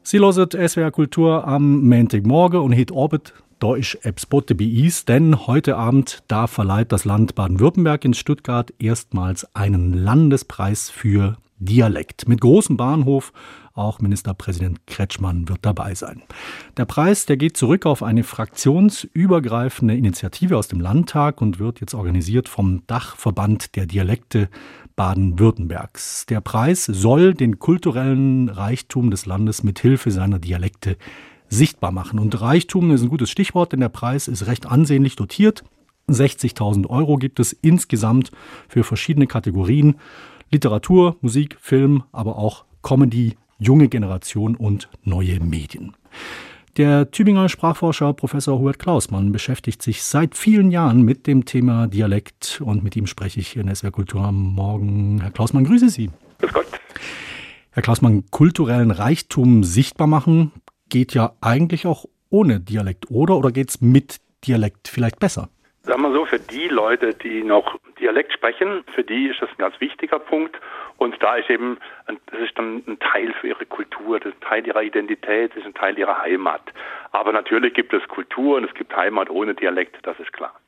Sie hören SWR Kultur am Montagmorgen und heute Abend da ist etwas bei uns, denn heute Abend da verleiht das Land Baden-Württemberg in Stuttgart erstmals einen Landespreis für Dialekt. Mit großem Bahnhof, auch Ministerpräsident Kretschmann wird dabei sein. Der Preis, der geht zurück auf eine fraktionsübergreifende Initiative aus dem Landtag und wird jetzt organisiert vom Dachverband der Dialekte Baden-Württembergs. Der Preis soll den kulturellen Reichtum des Landes mit Hilfe seiner Dialekte sichtbar machen. Und Reichtum ist ein gutes Stichwort, denn der Preis ist recht ansehnlich dotiert. 60.000 € gibt es insgesamt für verschiedene Kategorien. Literatur, Musik, Film, aber auch Comedy, junge Generation und neue Medien. Der Tübinger Sprachforscher Professor Hubert Klausmann beschäftigt sich seit vielen Jahren mit dem Thema Dialekt und mit ihm spreche ich hier in SWR Kultur am Morgen. Herr Klausmann, grüße Sie. Grüß Gott. Herr Klausmann, kulturellen Reichtum sichtbar machen geht ja eigentlich auch ohne Dialekt, oder geht's mit Dialekt vielleicht besser? Sagen wir so, für die Leute, die noch Dialekt sprechen, für die ist das ein ganz wichtiger Punkt. Und da ist eben, das ist dann ein Teil für ihre Kultur, das ist ein Teil ihrer Identität, das ist ein Teil ihrer Heimat. Aber natürlich gibt es Kultur und es gibt Heimat ohne Dialekt, das ist klar.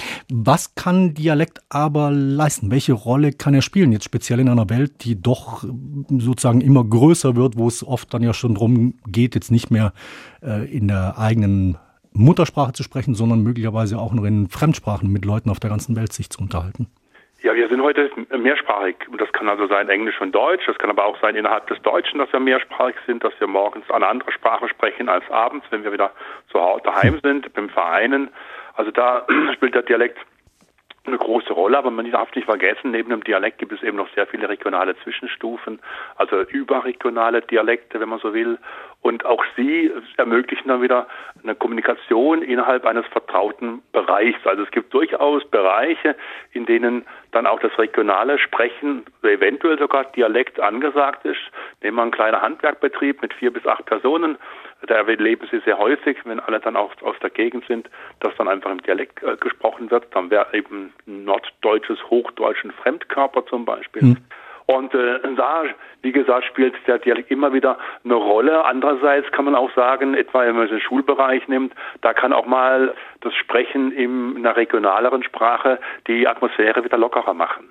Was kann Dialekt aber leisten? Welche Rolle kann er spielen, jetzt speziell in einer Welt, die doch sozusagen immer größer wird, wo es oft dann ja schon darum geht, jetzt nicht mehr in der eigenen Muttersprache zu sprechen, sondern möglicherweise auch noch in Fremdsprachen mit Leuten auf der ganzen Welt sich zu unterhalten? Ja, wir sind heute mehrsprachig. Und das kann also sein Englisch und Deutsch. Das kann aber auch sein innerhalb des Deutschen, dass wir mehrsprachig sind, dass wir morgens eine andere Sprache sprechen als abends, wenn wir wieder zu Hause daheim sind, beim Vereinen. Also da spielt der Dialekt eine große Rolle, aber man darf nicht vergessen, neben dem Dialekt gibt es eben noch sehr viele regionale Zwischenstufen, also überregionale Dialekte, wenn man so will. Und auch sie ermöglichen dann wieder eine Kommunikation innerhalb eines vertrauten Bereichs. Also es gibt durchaus Bereiche, in denen dann auch das regionale Sprechen, eventuell sogar Dialekt angesagt ist. Nehmen wir einen kleinen Handwerkbetrieb mit 4 bis 8 Personen. Da erleben Sie sehr häufig, wenn alle dann auch aus der Gegend sind, dass dann einfach im Dialekt gesprochen wird. Dann wäre eben norddeutsches, Hochdeutsch ein Fremdkörper zum Beispiel. Und da, wie gesagt, spielt der Dialekt immer wieder eine Rolle. Andererseits kann man auch sagen, etwa wenn man den Schulbereich nimmt, da kann auch mal das Sprechen in einer regionaleren Sprache die Atmosphäre wieder lockerer machen.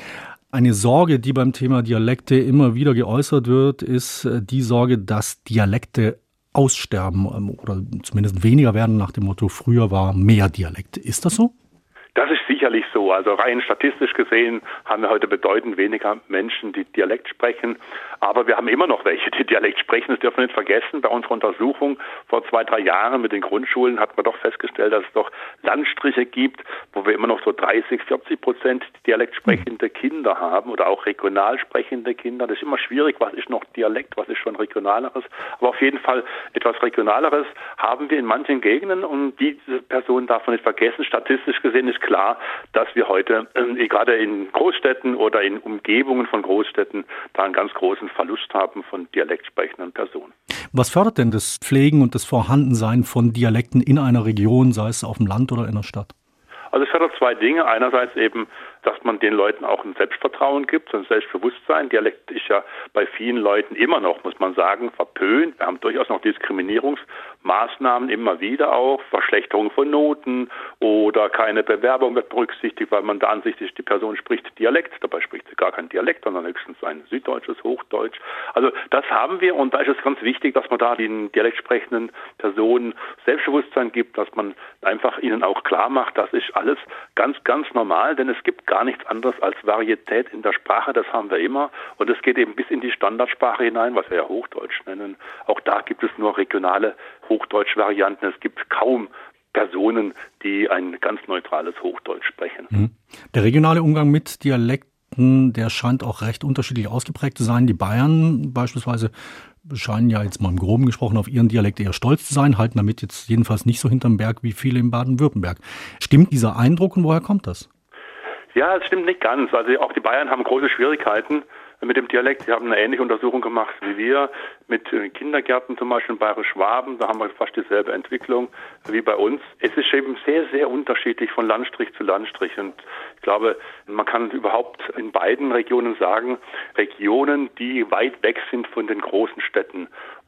Eine Sorge, die beim Thema Dialekte immer wieder geäußert wird, ist die Sorge, dass Dialekte aussterben oder zumindest weniger werden nach dem Motto, früher war mehr Dialekt. Ist das so? Das ist sicherlich so. Also rein statistisch gesehen haben wir heute bedeutend weniger Menschen, die Dialekt sprechen. Aber wir haben immer noch welche, die Dialekt sprechen. Das dürfen wir nicht vergessen. Bei unserer Untersuchung vor 2-3 Jahren mit den Grundschulen hat man doch festgestellt, dass es doch Landstriche gibt, wo wir immer noch so 30-40% Dialekt sprechende Kinder haben oder auch regional sprechende Kinder. Das ist immer schwierig. Was ist noch Dialekt? Was ist schon Regionaleres? Aber auf jeden Fall etwas Regionaleres haben wir in manchen Gegenden und diese Person darf man nicht vergessen. Statistisch gesehen ist klar, dass wir heute gerade in Großstädten oder in Umgebungen von Großstädten da einen ganz großen Verlust haben von dialektsprechenden Personen. Was fördert denn das Pflegen und das Vorhandensein von Dialekten in einer Region, sei es auf dem Land oder in der Stadt? Also es fördert 2 Dinge. Einerseits eben, dass man den Leuten auch ein Selbstvertrauen gibt, ein Selbstbewusstsein. Dialekt ist ja bei vielen Leuten immer noch, muss man sagen, verpönt. Wir haben durchaus noch Diskriminierungsmaßnahmen immer wieder auch, Verschlechterung von Noten oder keine Bewerbung wird berücksichtigt, weil man der Ansicht ist, die Person spricht Dialekt. Dabei spricht sie gar kein Dialekt, sondern höchstens ein süddeutsches Hochdeutsch. Also das haben wir und da ist es ganz wichtig, dass man da den dialekt sprechenden Personen Selbstbewusstsein gibt, dass man einfach ihnen auch klar macht, das ist alles ganz, ganz normal, denn es gibt gar nichts anderes als Varietät in der Sprache, das haben wir immer und es geht eben bis in die Standardsprache hinein, was wir ja Hochdeutsch nennen. Auch da gibt es nur regionale Hochdeutsch-Varianten, es gibt kaum Personen, die ein ganz neutrales Hochdeutsch sprechen. Der regionale Umgang mit Dialekten, der scheint auch recht unterschiedlich ausgeprägt zu sein. Die Bayern beispielsweise scheinen ja jetzt mal im Groben gesprochen auf ihren Dialekt eher stolz zu sein, halten damit jetzt jedenfalls nicht so hinterm Berg wie viele in Baden-Württemberg. Stimmt dieser Eindruck und woher kommt das? Ja, es stimmt nicht ganz. Also auch die Bayern haben große Schwierigkeiten mit dem Dialekt. Sie haben eine ähnliche Untersuchung gemacht wie wir mit Kindergärten, zum Beispiel in Bayerisch-Schwaben. Da haben wir fast dieselbe Entwicklung wie bei uns. Es ist eben sehr, sehr unterschiedlich von Landstrich zu Landstrich. Und ich glaube, man kann überhaupt in beiden Regionen sagen, Regionen, die weit weg sind von den großen Städten.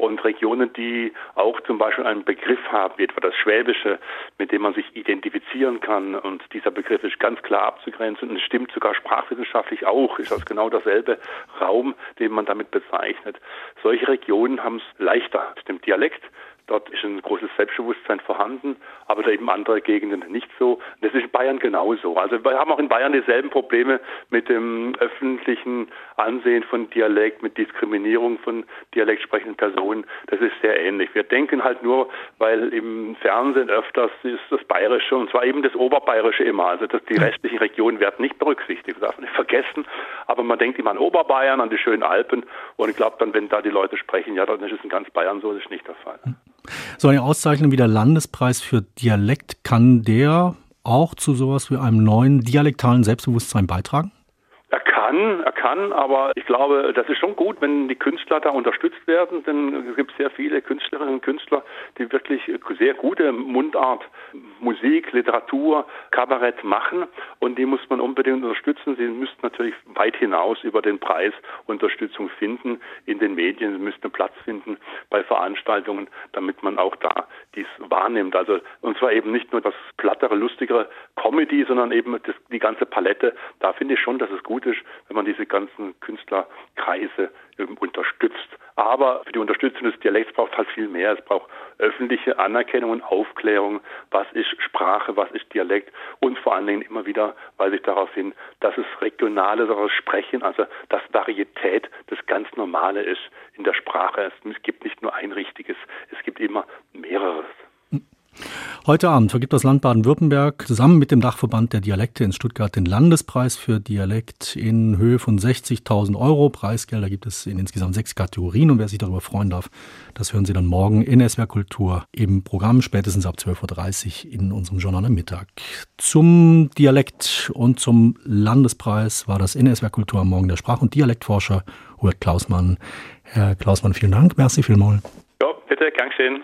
Und Regionen, die auch zum Beispiel einen Begriff haben, wie etwa das Schwäbische, mit dem man sich identifizieren kann. Und dieser Begriff ist ganz klar abzugrenzen und es stimmt sogar sprachwissenschaftlich auch, ist das genau derselbe Raum, den man damit bezeichnet. Solche Regionen haben es leichter mit dem Dialekt. Dort ist ein großes Selbstbewusstsein vorhanden, aber da eben andere Gegenden nicht so. Das ist in Bayern genauso. Also wir haben auch in Bayern dieselben Probleme mit dem öffentlichen Ansehen von Dialekt, mit Diskriminierung von dialektsprechenden Personen. Das ist sehr ähnlich. Wir denken halt nur, weil im Fernsehen öfters ist das Bayerische, und zwar eben das Oberbayerische immer. Also die restlichen Regionen werden nicht berücksichtigt, das darf man nicht vergessen. Aber man denkt immer an Oberbayern, an die schönen Alpen. Und ich glaube dann, wenn da die Leute sprechen, ja, dann ist es in ganz Bayern so, das ist nicht der Fall. So eine Auszeichnung wie der Landespreis für Dialekt, kann der auch zu sowas wie einem neuen dialektalen Selbstbewusstsein beitragen? Er kann, aber ich glaube, das ist schon gut, wenn die Künstler da unterstützt werden, denn es gibt sehr viele Künstlerinnen und Künstler, die wirklich sehr gute Mundart, Musik, Literatur, Kabarett machen und die muss man unbedingt unterstützen. Sie müssten natürlich weit hinaus über den Preis Unterstützung finden in den Medien. Sie müssten einen Platz finden bei Veranstaltungen, damit man auch da dies wahrnimmt. Also, und zwar eben nicht nur das plattere, lustigere Comedy, sondern eben die ganze Palette. Da finde ich schon, dass es gut ist, wenn man diese ganzen Künstlerkreise unterstützt. Aber für die Unterstützung des Dialekts braucht es halt viel mehr. Es braucht öffentliche Anerkennung und Aufklärung. Was ist Sprache, was ist Dialekt? Und vor allen Dingen immer wieder weise ich darauf hin, dass es regionales Sprechen, also dass Varietät das ganz Normale ist in der Sprache. Es gibt nicht nur ein richtiges, es gibt immer mehreres. Heute Abend vergibt das Land Baden-Württemberg zusammen mit dem Dachverband der Dialekte in Stuttgart den Landespreis für Dialekt in Höhe von 60.000 €. Preisgelder gibt es in insgesamt 6 Kategorien und wer sich darüber freuen darf, das hören Sie dann morgen in SWR Kultur im Programm, spätestens ab 12.30 Uhr in unserem Journal am Mittag. Zum Dialekt und zum Landespreis war das in SWR Kultur am Morgen der Sprach- und Dialektforscher Hubert Klausmann. Herr Klausmann, vielen Dank. Merci vielmals. Ja, bitte, gern geschehen.